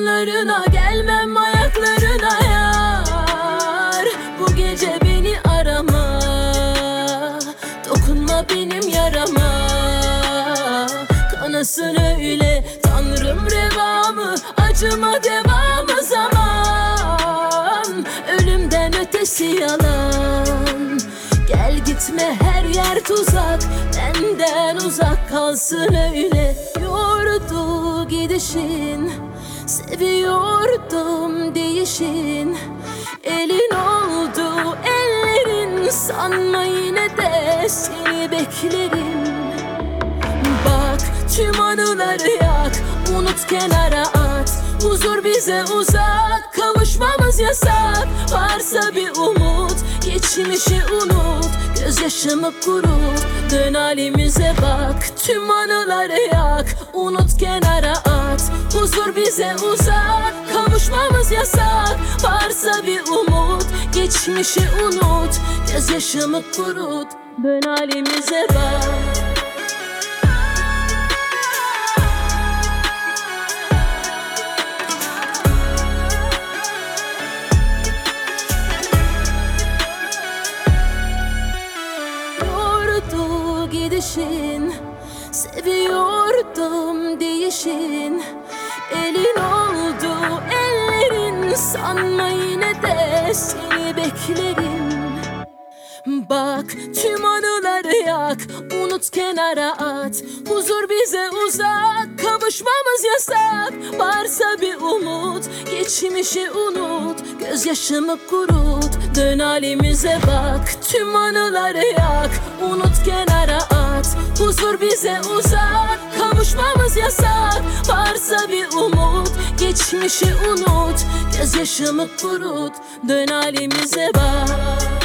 yanlarına gelmem ayaklarına yar. Bu gece beni arama, dokunma benim yarama. Kanasın öyle Tanrım revamı, acıma devamı zaman. Ölümden ötesi yalan, gel gitme her yer tuzak. Benden uzak kalsın öyle. Yordu gidişin, seviyordum değişin. Elin oldu ellerin, sanma yine de seni beklerim. Bak tüm anıları yak, unut kenara at. Huzur bize uzak, kavuşmamız yasak. Varsa bir umut, geçmişi unut. Gözyaşımı kurut, dön halimize bak. Tüm anıları yak, unut kenara at. Huzur bize uzak, kavuşmamız yasak. Varsa bir umut, geçmişi unut. Gözyaşımı kurut, dön halimize bak. Gidişin, seviyordum değişin. Elin oldu ellerin, sanma yine de seni beklerim. Bak tüm anıları yak, unut kenara at. Huzur bize uzak, kavuşmamız yasak. Varsa bir umut, geçmişi unut. Gözyaşımı kurut, dön halimize bak. Tüm anıları yak, unut kenara at. Huzur bize uzak, kavuşmamız yasak. Varsa bir umut, geçmişi unut. Gözyaşımı kurut, dön halimize bak.